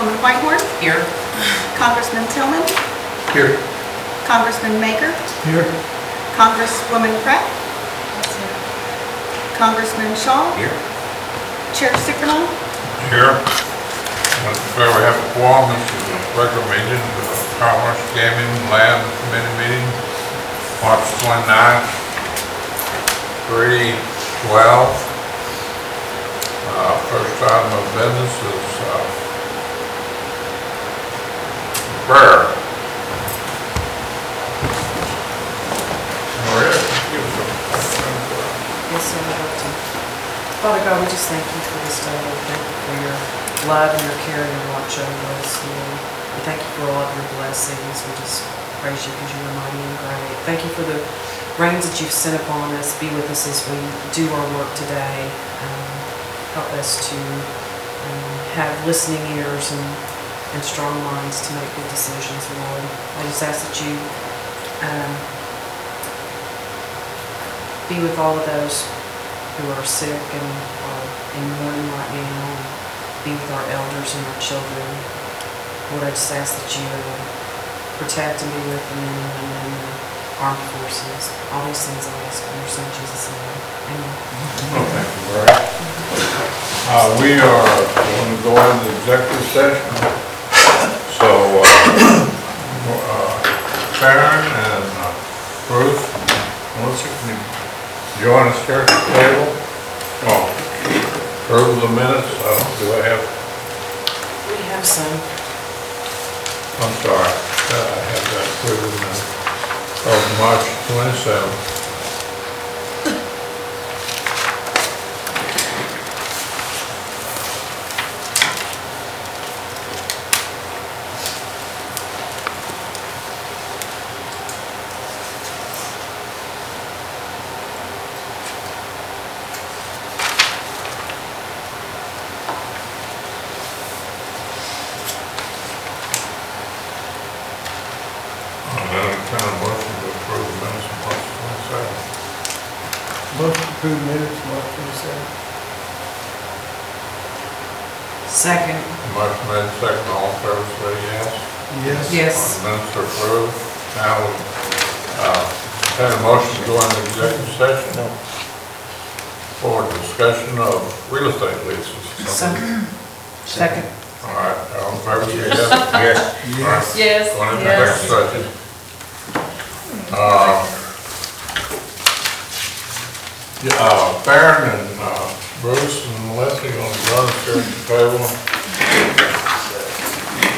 Congresswoman Whitehorn. Here. Congressman Tillman. Here. Congressman Maker. Here. Congresswoman Pratt. Congressman Shaw. Here. Chair Sickerman. Here. So we have a quorum. This is a regular meeting of the Commerce, Gaming, Land Committee meeting, March 29th, 3/12. First item of business is prayer. Maria, give us a Yes, sir, I'd love to. Father God, we just thank you for this day. We thank you for your love and your care and your watch over us. Lord. We thank you for all of your blessings. We just praise you because you are mighty and great. Thank you for the rains that you've sent upon us. Be with us as we do our work today. Help us to have listening ears and strong minds to make good decisions, Lord. I just ask that you be with all of those who are sick and are in mourning right now. Be with our elders and our children. Lord, I just ask that you protect and be with the men and women in the armed forces. All these things I ask in your son Jesus' name. Amen. thank you, Maria. We are going to go into executive session. So, Sharon and Bruce, Melissa, can you join us here at the table? Oh, approve the minutes. Do I have? We have some. I'm sorry. I have that approved the minutes of March 27th. Motion to approve minutes, March 27th. Second. Motion made, second, all in favor, say yes. Yes. Yes. Minutes are approved. Now, we had a motion to go into executive session. No. For discussion of real estate leases. Second. All right, all in favor, say yes. Yes. Yes. Yes. Going into executive session. Farron and Bruce and Leslie going to join us here at the table.